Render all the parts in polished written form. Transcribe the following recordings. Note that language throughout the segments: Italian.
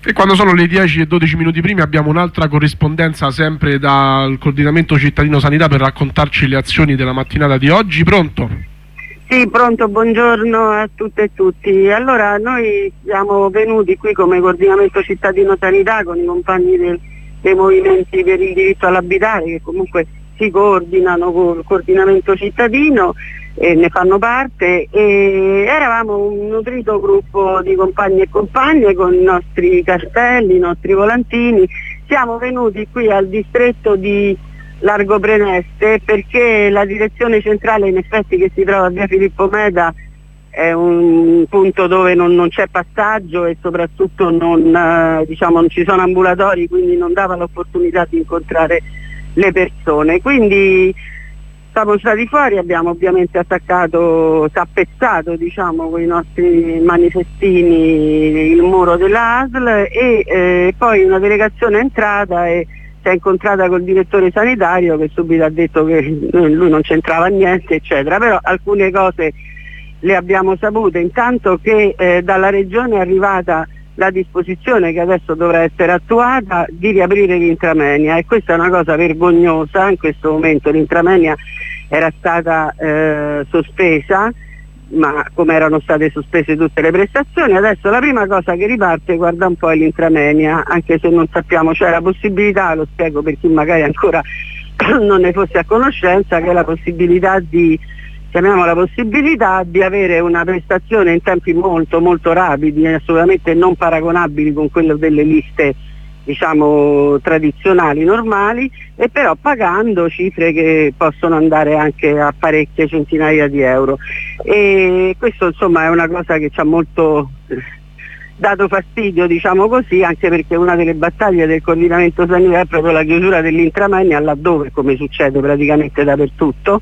E quando sono le 10 e 12 minuti prima abbiamo un'altra corrispondenza sempre dal coordinamento cittadino sanità per raccontarci le azioni della mattinata di oggi. Pronto? Sì, pronto, buongiorno a tutte e tutti. Allora, noi siamo venuti qui come coordinamento cittadino sanità con i compagni dei movimenti per il diritto all'abitare, che comunque si coordinano con il coordinamento cittadino e ne fanno parte, e eravamo un nutrito gruppo di compagni e compagne con i nostri cartelli, i nostri volantini. Siamo venuti qui al distretto di Largo Preneste perché la direzione centrale, in effetti, che si trova a via Filippo Meda, è un punto dove non c'è passaggio e soprattutto non ci sono ambulatori, quindi non dava l'opportunità di incontrare le persone. Quindi siamo stati fuori, abbiamo ovviamente tappezzato con i nostri manifestini il muro dell'ASL e poi una delegazione è entrata e si è incontrata col direttore sanitario, che subito ha detto che lui non c'entrava niente, eccetera, però alcune cose le abbiamo sapute. Intanto che dalla regione è arrivata la disposizione, che adesso dovrà essere attuata, di riaprire l'Intramenia, e questa è una cosa vergognosa. In questo momento l'Intramenia era stata sospesa, ma come erano state sospese tutte le prestazioni, adesso la prima cosa che riparte, guarda un po', è l'Intramenia, anche se non sappiamo, c'è la possibilità, lo spiego per chi magari ancora non ne fosse a conoscenza, che è la possibilità di avere una prestazione in tempi molto molto rapidi, assolutamente non paragonabili con quello delle liste tradizionali, normali, e però pagando cifre che possono andare anche a parecchie centinaia di euro. E questo insomma è una cosa che ci ha molto dato fastidio, anche perché una delle battaglie del coordinamento sanitario è proprio la chiusura dell'Intramenia, laddove, come succede praticamente dappertutto,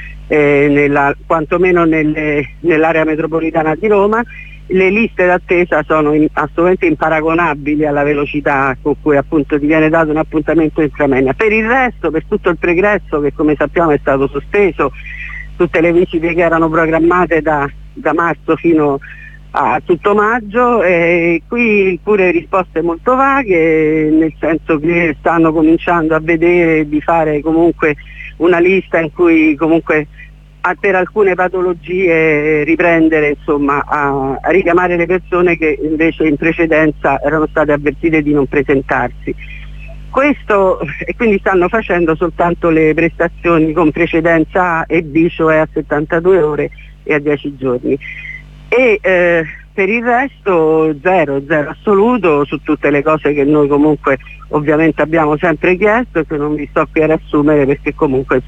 quantomeno nell'area metropolitana di Roma, le liste d'attesa sono assolutamente imparagonabili alla velocità con cui appunto ti viene dato un appuntamento Intramenia. Per il resto, per tutto il pregresso, che come sappiamo è stato sospeso, tutte le visite che erano programmate da marzo fino a tutto maggio, qui pure risposte molto vaghe, nel senso che stanno cominciando a vedere di fare comunque una lista in cui comunque per alcune patologie riprendere a richiamare le persone che invece in precedenza erano state avvertite di non presentarsi. Questo, e quindi stanno facendo soltanto le prestazioni con precedenza A e B, cioè a 72 ore e a 10 giorni. E per il resto zero assoluto su tutte le cose che noi comunque ovviamente abbiamo sempre chiesto e che non vi sto qui a riassumere, perché comunque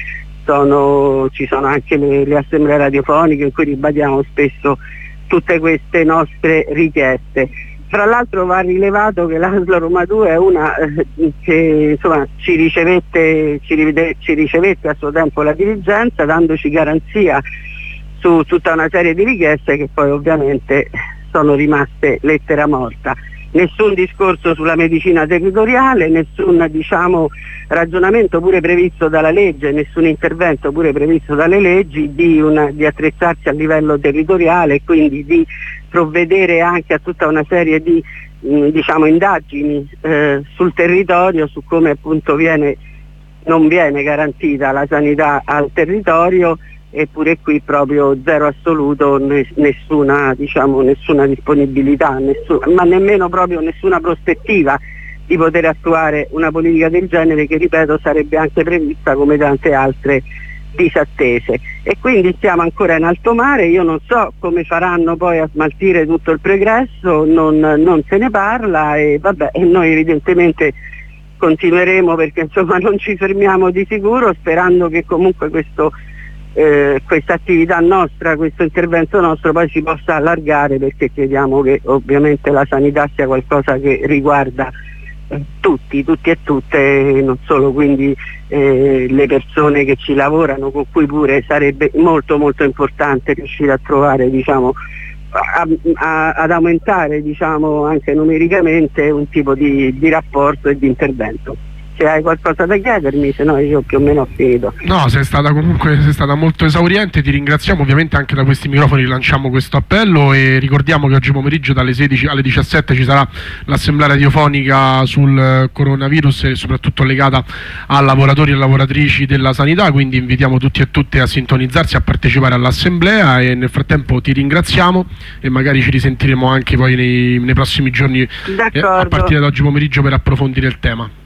ci sono anche le assemblee radiofoniche in cui ribadiamo spesso tutte queste nostre richieste. Fra l'altro va rilevato che l'ASL Roma 2 è una che ci ricevette a suo tempo la dirigenza, dandoci garanzia su tutta una serie di richieste che poi ovviamente sono rimaste lettera morta. Nessun discorso sulla medicina territoriale, nessun ragionamento pure previsto dalla legge, nessun intervento pure previsto dalle leggi di attrezzarsi a livello territoriale e quindi di provvedere anche a tutta una serie di indagini sul territorio, su come appunto non viene garantita la sanità al territorio. Eppure qui proprio zero assoluto, nessuna disponibilità, ma nemmeno proprio nessuna prospettiva di poter attuare una politica del genere, che ripeto sarebbe anche prevista come tante altre disattese. E quindi siamo ancora in alto mare. Io non so come faranno poi a smaltire tutto il pregresso, non se ne parla, e noi evidentemente continueremo, perché non ci fermiamo di sicuro, sperando che comunque questa attività nostra, questo intervento nostro poi si possa allargare, perché crediamo che ovviamente la sanità sia qualcosa che riguarda tutti e tutte, non solo quindi le persone che ci lavorano, con cui pure sarebbe molto molto importante riuscire a trovare ad aumentare anche numericamente un tipo di rapporto e di intervento. se hai qualcosa da chiedermi, se no io più o meno ho finito. No, sei stata molto esauriente, ti ringraziamo. Ovviamente anche da questi microfoni lanciamo questo appello e ricordiamo che oggi pomeriggio dalle 16 alle 17 ci sarà l'assemblea radiofonica sul coronavirus e soprattutto legata a lavoratori e lavoratrici della sanità, quindi invitiamo tutti e tutte a sintonizzarsi, a partecipare all'assemblea e nel frattempo ti ringraziamo e magari ci risentiremo anche poi nei prossimi giorni a partire da oggi pomeriggio per approfondire il tema.